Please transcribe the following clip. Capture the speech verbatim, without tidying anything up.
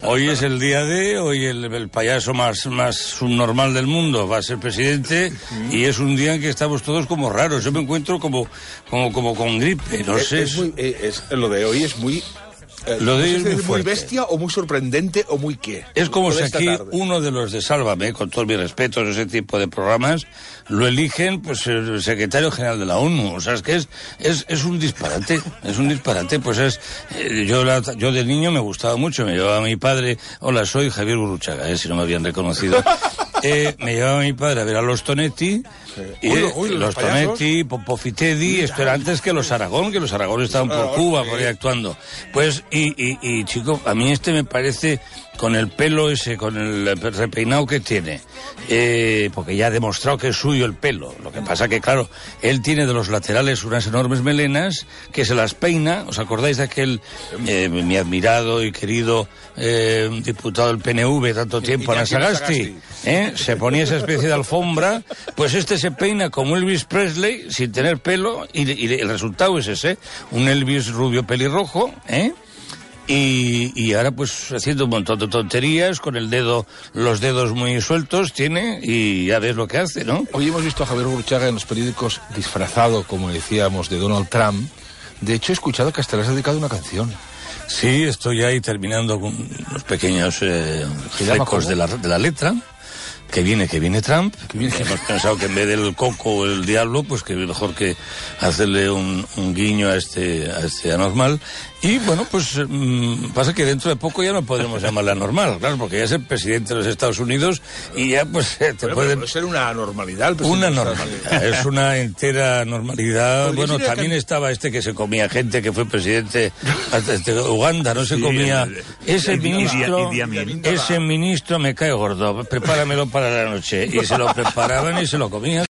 Hoy es el día de, hoy el, el payaso más, más subnormal del mundo va a ser presidente y es un día en que estamos todos como raros. Yo me encuentro como, como, como con gripe, no es, sé. Es muy, es, lo de hoy es muy... Eh, lo de no sé es si muy, es muy bestia o muy sorprendente o muy qué. Es como si aquí tarde. uno de los de Sálvame, con todos mis respetos, ese tipo de programas, lo eligen pues el secretario general de la ONU. O sea, es que es, es, es un disparate, es un disparate. Pues es, eh, yo, la, yo de niño me gustaba mucho, me llevaba a mi padre, hola, soy Javier Gurruchaga, eh, si no me habían reconocido. Eh, me llevaba a mi padre a ver a los Tonetti, sí. y, uy, uy, los, los Tonetti, Popoff y Teddy, esto era antes que los Aragón, que los Aragón estaban por Aragón, Cuba, sí. por ahí actuando. Pues, y, y, y chico, a mí este me parece, con el pelo ese, con el repeinado que tiene, eh, porque ya ha demostrado que es suyo el pelo. Lo que pasa que, claro, él tiene de los laterales unas enormes melenas que se las peina. ¿Os acordáis de aquel, eh, mi admirado y querido eh, diputado del P N V tanto tiempo, Ana Sagasti? ¿Eh? Se ponía esa especie de alfombra, pues este se peina como Elvis Presley, sin tener pelo, y, y el resultado es ese, un Elvis rubio pelirrojo, ¿eh? Y, y ahora pues haciendo un montón de tonterías, con el dedo, los dedos muy sueltos tiene, y ya ves lo que hace, ¿no? Hoy hemos visto a Javier Gurruchaga en los periódicos disfrazado, como decíamos, de Donald Trump. De hecho, he escuchado que hasta le has dedicado una canción. Sí, estoy ahí terminando con unos pequeños eh, flecos de la, de la letra. Que viene, que viene Trump. Que viene, que hemos pensado que en vez del coco o el diablo, pues que mejor que hacerle un, un guiño a este, a este anormal. Y bueno, pues mmm, pasa que dentro de poco ya no podremos llamarle anormal, claro, porque ya es el presidente de los Estados Unidos y ya pues te bueno, pueden... Puede ser una anormalidad. Una normalidad, es una entera normalidad. Bueno, también estaba este que se comía gente, que fue presidente de Uganda, no se sí, comía... El, ese el, ministro, el, el, ese ministro me cae gordo, prepáramelo para la noche. Y se lo preparaban y se lo comían.